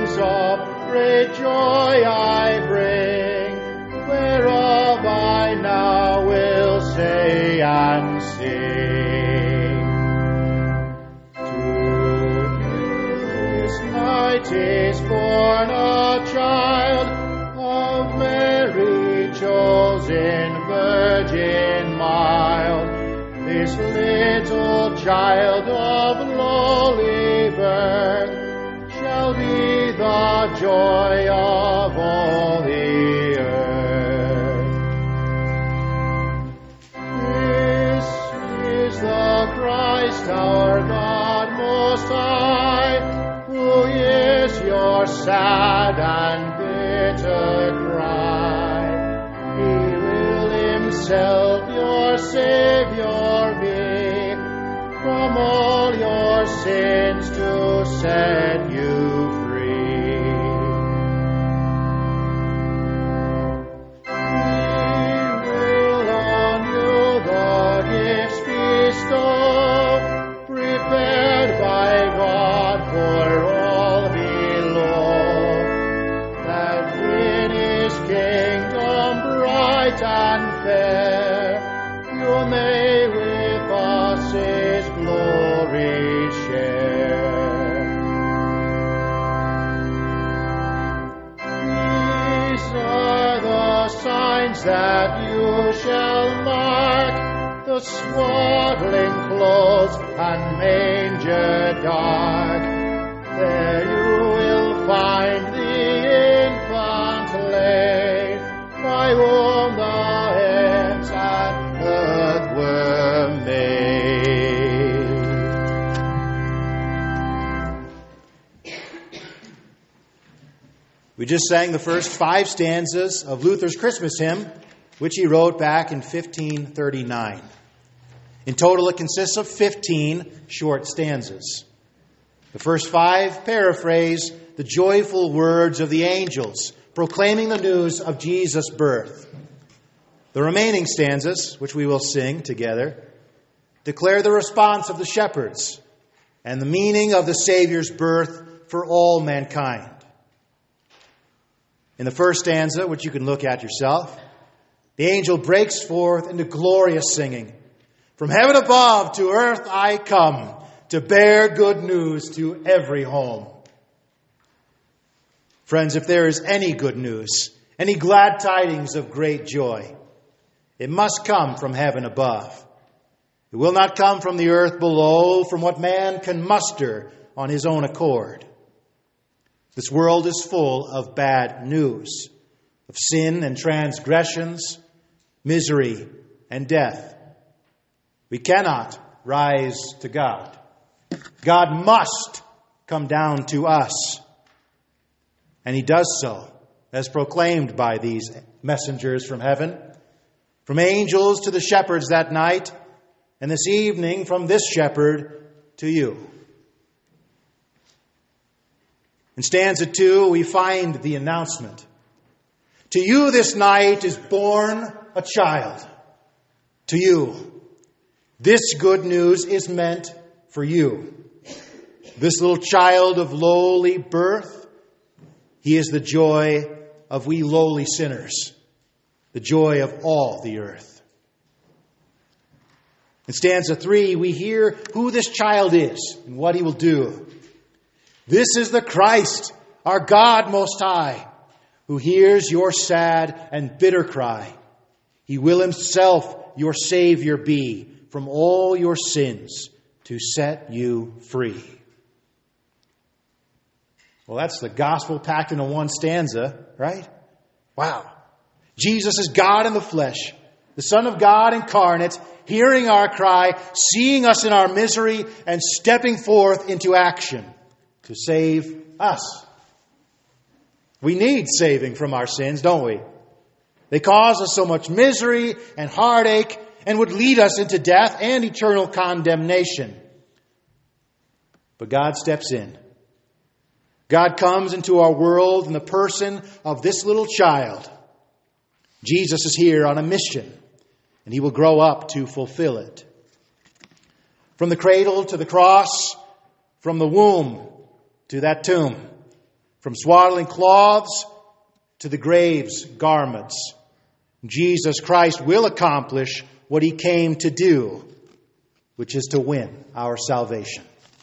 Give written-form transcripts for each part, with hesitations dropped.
news of great joy I bring, whereof I now will say and sing. To you this night is born a child of Mary, chosen virgin mild. This little child of lowly birth shall be the joy of all the earth. This is the Christ, our God Most High, who hears your sad and bitter cry. He will himself your Savior be, from all your sins to set you free. He will on you the gifts bestow, prepared by God for all below, that in his kingdom bright and fair you may with us his glory share. These are the signs that you shall mark, the swaddling clothes and manger dark. There you will find the infant laid, by whom the heavens and earth were made. We just sang the first 5 stanzas of Luther's Christmas hymn, which he wrote back in 1539. In total, it consists of 15 short stanzas. The first 5 paraphrase the joyful words of the angels proclaiming the news of Jesus' birth. The remaining stanzas, which we will sing together, declare the response of the shepherds and the meaning of the Savior's birth for all mankind. In the first stanza, which you can look at yourself, the angel breaks forth into glorious singing. From heaven above to earth I come, to bear good news to every home. Friends, if there is any good news, any glad tidings of great joy, it must come from heaven above. It will not come from the earth below, from what man can muster on his own accord. This world is full of bad news, of sin and transgressions, misery and death. We cannot rise to God. God must come down to us. And he does so, as proclaimed by these messengers from heaven, from angels to the shepherds that night, and this evening from this shepherd to you. In stanza 2, we find the announcement. To you this night is born a child. To you. This good news is meant for you. This little child of lowly birth, he is the joy of we lowly sinners, the joy of all the earth. In stanza 3, we hear who this child is and what he will do. This is the Christ, our God Most High, who hears your sad and bitter cry. He will himself your Savior be from all your sins to set you free. Well, that's the gospel packed into one stanza, right? Wow. Jesus is God in the flesh, the Son of God incarnate, hearing our cry, seeing us in our misery, and stepping forth into action to save us. We need saving from our sins, don't we? They cause us so much misery and heartache and would lead us into death and eternal condemnation. But God steps in. God comes into our world in the person of this little child. Jesus is here on a mission, and he will grow up to fulfill it. From the cradle to the cross, from the womb to that tomb, From swaddling cloths to the grave's garments, Jesus Christ will accomplish what he came to do, which is to win our salvation.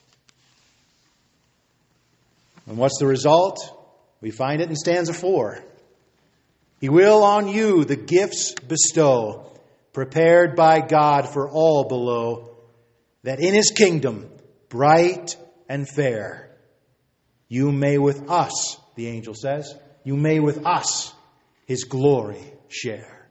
And what's the result? We find it in stanza 4. He will on you the gifts bestow, prepared by God for all below, that in his kingdom, bright and fair, you may with us, the angel says, you may with us his glory share.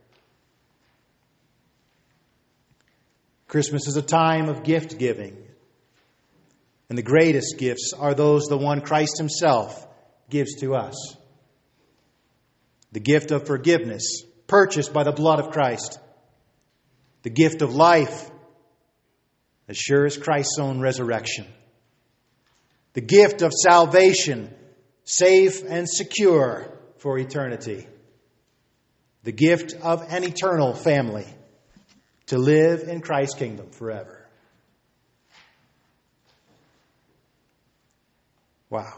Christmas is a time of gift giving. And the greatest gifts are those the one Christ himself gives to us. The gift of forgiveness, purchased by the blood of Christ. The gift of life, as sure as Christ's own resurrection. The gift of salvation, safe and secure for eternity. The gift of an eternal family, to live in Christ's kingdom forever. Wow.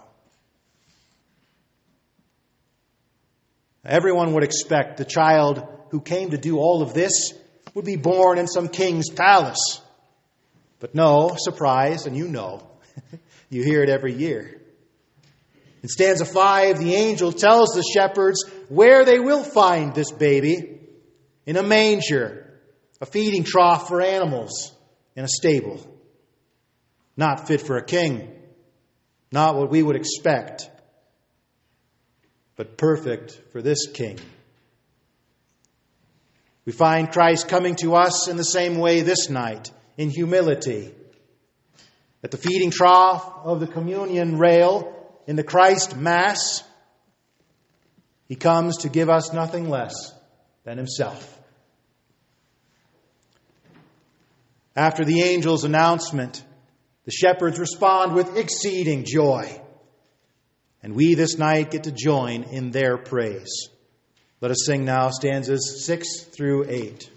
Everyone would expect the child who came to do all of this would be born in some king's palace. But no, surprise, and you know, you hear it every year. In stanza 5, the angel tells the shepherds where they will find this baby: in a manger, a feeding trough for animals, in a stable. Not fit for a king, not what we would expect, but perfect for this king. We find Christ coming to us in the same way this night, in humility. At the feeding trough of the communion rail in the Christ Mass, he comes to give us nothing less than himself. After the angel's announcement, the shepherds respond with exceeding joy. And we this night get to join in their praise. Let us sing now stanzas 6 through 8.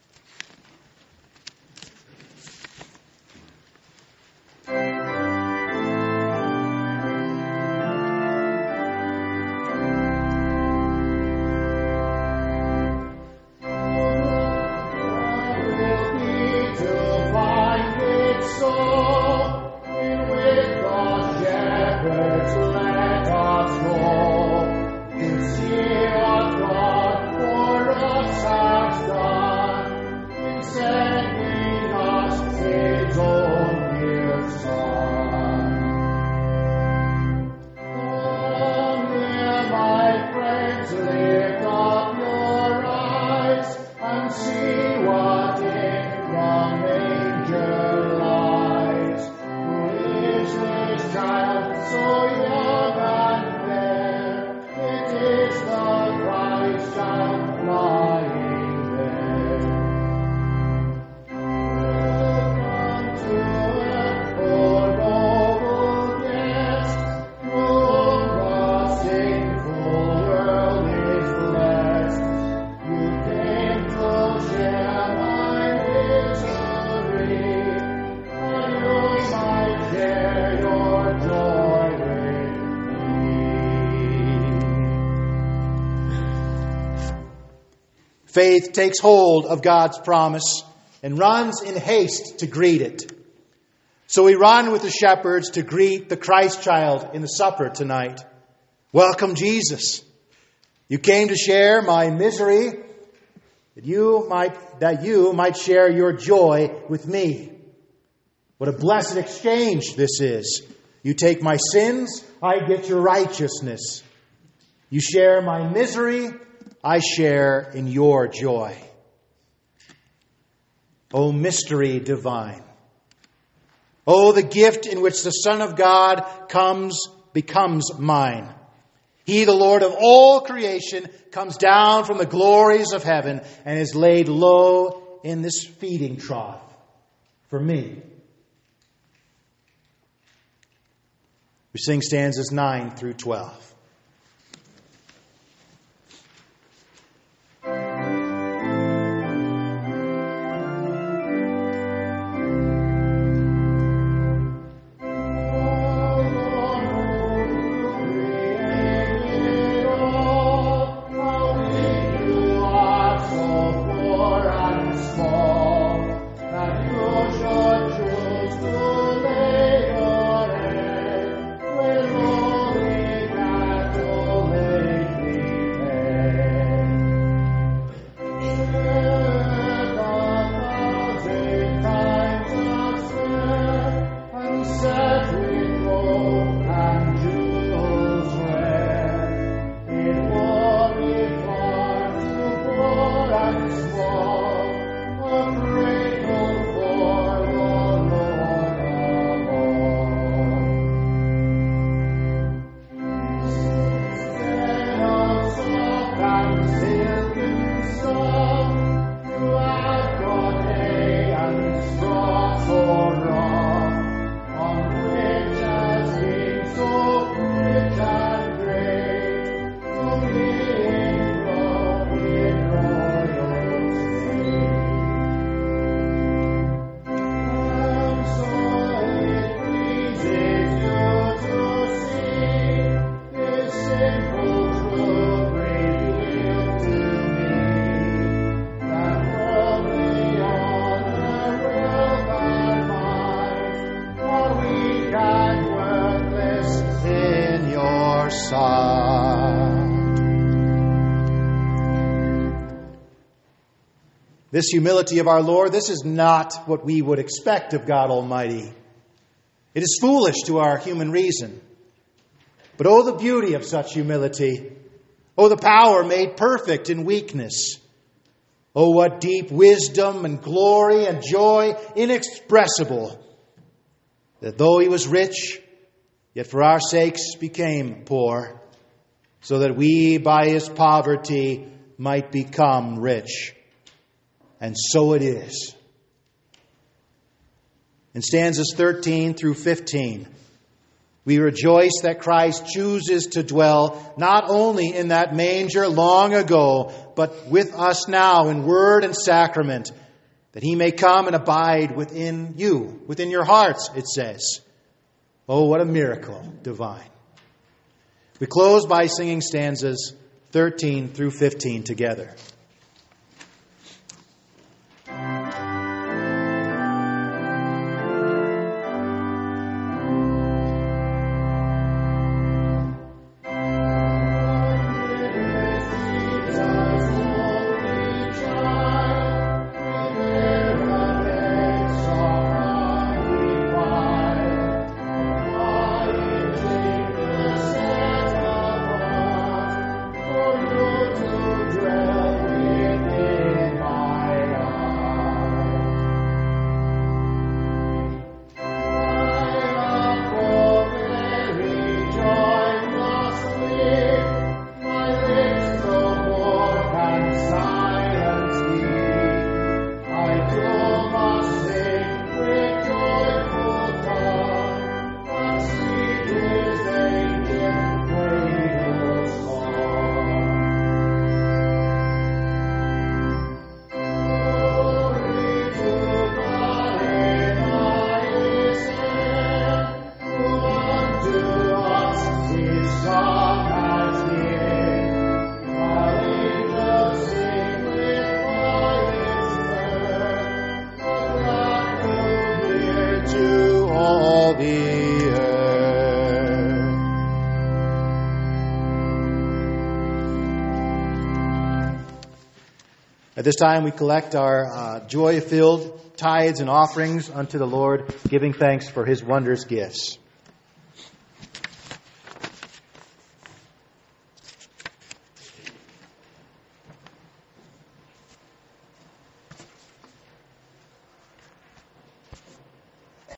Faith takes hold of God's promise and runs in haste to greet it. So we run with the shepherds to greet the Christ child in the supper tonight. Welcome, Jesus. You came to share my misery, that you might share your joy with me. What a blessed exchange this is. You take my sins, I get your righteousness. You share my misery, I share in your joy. O mystery divine. O the gift in which the Son of God becomes mine. He, the Lord of all creation, comes down from the glories of heaven and is laid low in this feeding trough for me. We sing stanzas 9 through 12. This humility of our Lord, this is not what we would expect of God Almighty. It is foolish to our human reason. But oh, the beauty of such humility. Oh, the power made perfect in weakness. Oh, what deep wisdom and glory and joy inexpressible, that though he was rich, yet for our sakes became poor, so that we by his poverty might become rich. And so it is. In stanzas 13 through 15, we rejoice that Christ chooses to dwell not only in that manger long ago, but with us now in word and sacrament, that he may come and abide within you, within your hearts, it says. Oh, what a miracle divine. We close by singing stanzas 13 through 15 together. At this time, we collect our joy-filled tithes and offerings unto the Lord, giving thanks for his wondrous gifts.